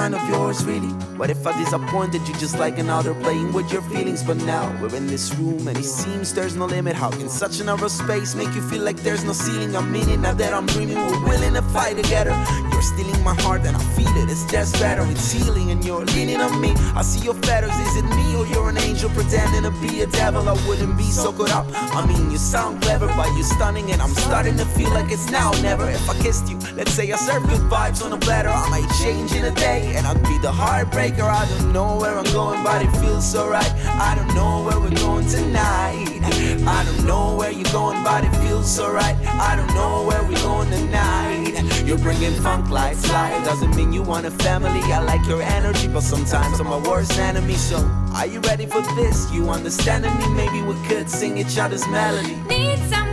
kind of yours, really? What if I disappointed you just like another, playing with your feelings? But now we're in this room and it seems there's no limit. How can such a narrow space make you feel like there's no ceiling? I mean it, now that I'm dreaming, we're willing to fight together. You're stealing my heart and I feel it, it's just better. It's healing and you're leaning on me. I see your feathers, is it me or you're an angel pretending to be a devil? I wouldn't be so caught up. I mean, you sound clever, but you're stunning, and I'm starting to feel like it's now or never. If I kissed you, let's say I served good vibes on a platter, I might change in a day and I'd be the heartbreaker. I don't know where I'm going, but it feels so right. I don't know where we're going tonight. I don't know where you're going, but it feels so right. I don't know where we're going tonight. You're bringing funk like fly, doesn't mean you want a family. I like your energy, but sometimes I'm my worst enemy. So are you ready for this? You understanding me? Maybe we could sing each other's melody. Need some